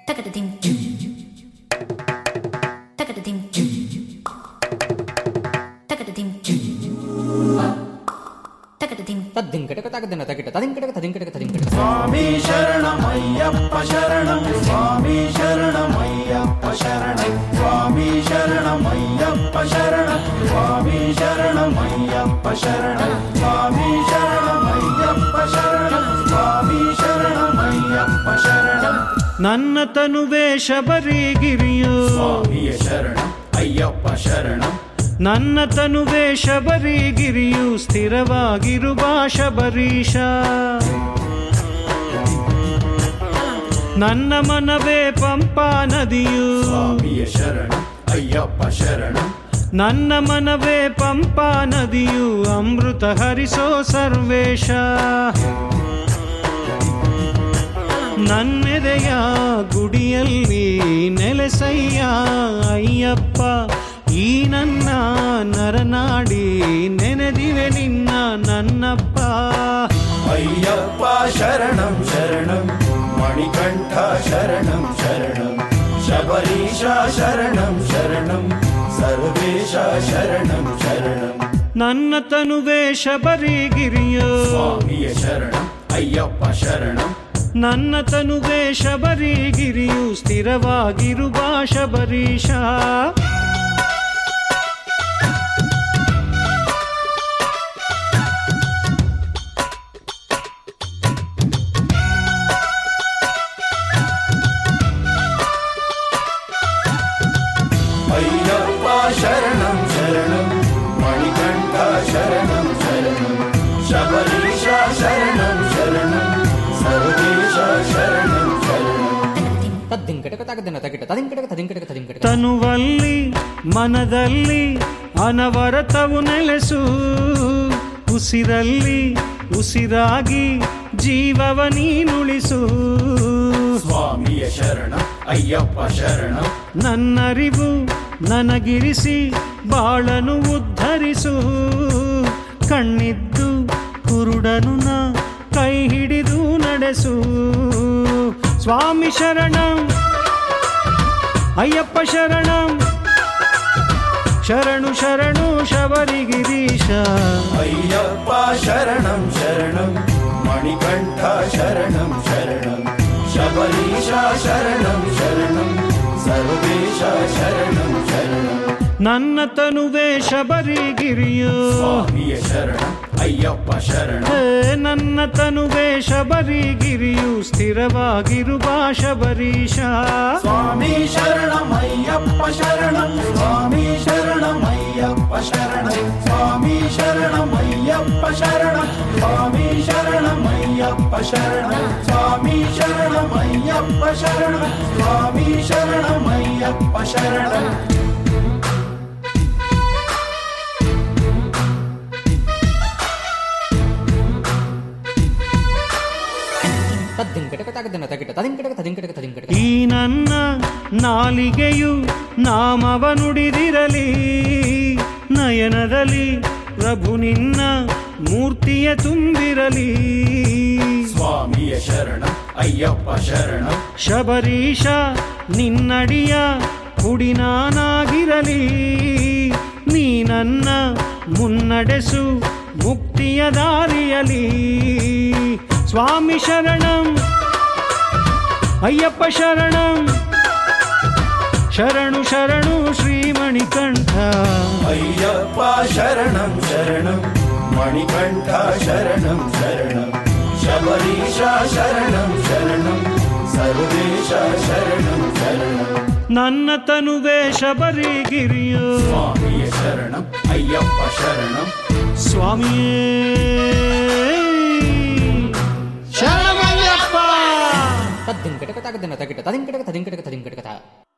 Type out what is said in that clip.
ಸ್ವಾಮಿ ಶರಣಮಯ್ಯಪ್ಪ ಶರಣಂ ಸ್ವಾಮಿ ಶರಣಮಯ್ಯಪ್ಪ ಶರಣಂ ಸ್ವಾಮಿ ಶರಣಮಯ್ಯಪ್ಪ ಶರಣಂ ಸ್ವಾಮಿ ಶರಣಮಯ್ಯಪ್ಪ ಶರಣಂ ಸ್ವಾಮಿ ಶರಣಮಯ್ಯಪ್ಪ ಶರಣಂ ಸ್ವಾಮಿ ಶರಣಮಯ್ಯಪ್ಪ ಶರಣಂ. ನನ್ನ ತನುವೇ ಶಬರಿಗಿರಿಯು ಸ್ವಾಮಿಯ ಶರಣಂ ಅಯ್ಯಪ್ಪ ಶರಣಂ. ನನ್ನ ತನುವೇ ಶಬರಿಗಿರಿಯು ಸ್ಥಿರವಾಗಿರುವ ಶಬರೀಶ. ನನ್ನ ಮನವೇ ಪಂಪಾ ನದಿಯು ಸ್ವಾಮಿಯ ಶರಣಂ ಅಯ್ಯಪ್ಪ ಶರಣಂ. ನನ್ನ ಮನವೇ ಪಂಪಾ ನದಿಯು ಅಮೃತ ಹರಿಸೋ ಸರ್ವೇಶ. ನನ್ನೆದೆಯ ಗುಡಿಯಲ್ಲಿ ನೆಲೆಸಯ್ಯ ಅಯ್ಯಪ್ಪ. ಈ ನನ್ನ ನರನಾಡಿ ನೆನೆದಿವೆ ನಿನ್ನ ನನ್ನಪ್ಪ. ಅಯ್ಯಪ್ಪ ಶರಣಂ ಶರಣಂ ಮಣಿಕಂಠ ಶರಣಂ ಶರಣಂ ಶಬರೀಶ ಶರಣಂ ಶರಣಂ ಸರ್ವೇಶ ಶರಣಂ ಶರಣಂ. ನನ್ನ ತನುವೇ ಶಬರಿಗಿರಿಯೋ ಸ್ವಾಮಿಯ ಶರಣಂ ಅಯ್ಯಪ್ಪ ಶರಣಂ. ನನ್ನ ತನುವೇ ಶಬರಿಗಿರಿಯು ಸ್ಥಿರವಾಗಿರುವ ಶಬರೀಶ. ಅಯ್ಯಪ್ಪ ಶರಣಂ ಶರಣಂ ಮಣಿಕಂಠ ಶರಣಂ ಶರಣಂ ಶಬರೀಶ ಶರಣಂ ಶರಣಂ ಸರ್ವೇಶ ಶರಣಂ ಶರಣಂ. ತನುವಲ್ಲಿ ಮನದಲ್ಲಿ ಅನವರತವು ನೆಲೆಸು. ಉಸಿರಲ್ಲಿ ಉಸಿರಾಗಿ ಜೀವವ ನೀನುಳಿಸು. ಸ್ವಾಮಿಯ ಶರಣಂ ಅಯ್ಯಪ್ಪ ಶರಣಂ. ನನ್ನರಿವು ನನಗಿರಿಸಿ ಬಾಳನು ಉದ್ಧರಿಸು. ಕಣ್ಣಿದ್ದು ಕುರುಡನು ನ ಕೈ ಹಿಡಿದು ನಡೆಸು. ಸ್ವಾಮಿ ಶರಣಂ ಅಯ್ಯಪ್ಪ ಶರಣಂ ಶರಣು ಶರಣು ಶಬರಿಗಿರೀಶ. ಅಯ್ಯಪ್ಪ ಶರಣಂ ಶರಣಂ ಮಣಿಕಂಠ ಶರಣಂ ಶರಣಂ ಶಬರೀಶ ಶರಣಂ ಶರಣಂ ಸರ್ವೇಶ ಶರಣಂ ಶರಣಂ. ನನ್ನ ತನುವೇ ಶಬರಿಗಿರಿಯು ಸ್ವಾಮಿಯ ಶರಣಂ ಅಯ್ಯಪ್ಪ ಶರಣಂ. ನನ್ನ ತನುವೇ ಶಬರಿಗಿರಿಯು ಸ್ಥಿರವಾಗಿರುವ ಶಬರೀಶ. ಸ್ವಾಮಿ ಶರಣಮಯ್ಯಪ್ಪ ಶರಣಂ ಸ್ವಾಮಿ ಶರಣಮಯ್ಯಪ್ಪ ಶರಣಂ ಸ್ವಾಮಿ ಶರಣಮಯ್ಯಪ್ಪ ಶರಣಂ ಸ್ವಾಮಿ ಶರಣಮಯ್ಯಪ್ಪ ಶರಣಂ ಸ್ವಾಮಿ ಶರಣಮಯ್ಯಪ್ಪ ಶರಣಂ ಸ್ವಾಮಿ ಶರಣಮಯ್ಯಪ್ಪ ಶರಣಂ. ಈ ನನ್ನ ನಾಲಿಗೆಯು ನಾಮವ ನುಡಿದಿರಲಿ. ನಯನದಲ್ಲಿ ಪ್ರಭು ನಿನ್ನ ಮೂರ್ತಿಯ ತುಂಬಿರಲಿ. ಸ್ವಾಮಿಯ ಶರಣಂ ಅಯ್ಯಪ್ಪ ಶರಣಂ. ಶಬರೀಶ ನಿನ್ನಡಿಯ ಕುಡಿನಾನಾಗಿರಲಿ. ನೀ ನನ್ನ ಮುನ್ನಡೆಸು ಮುಕ್ತಿಯ ದಾರಿಯಲಿ. ಸ್ವಾಮಿ ಶರಣಂ ಅಯ್ಯಪ್ಪ ಶರಣಂ ಶರಣು ಶರಣು ಶ್ರೀಮಣಿಕಂಠ. ಅಯ್ಯಪ್ಪ ಶರಣಂ ಶರಣಂ ಮಣಿಕಂಠ ಶರಣಂ ಶರಣಂ ಶಬರೀಶ ಶರಣಂ ಶರಣಂ ಸರ್ವೇಶ ಶರಣಂ ಶರಣಂ. ನನ್ನ ತನುವೇ ಶಬರಿಗಿರಿಯೋ ಸ್ವಾಮಿಯ ಶರಣಂ ಅಯ್ಯಪ್ಪ ಶರಣಂ. ಸ್ವಾಮಿಯೇ ಶರಣಮಯ್ಯಪ್ಪ.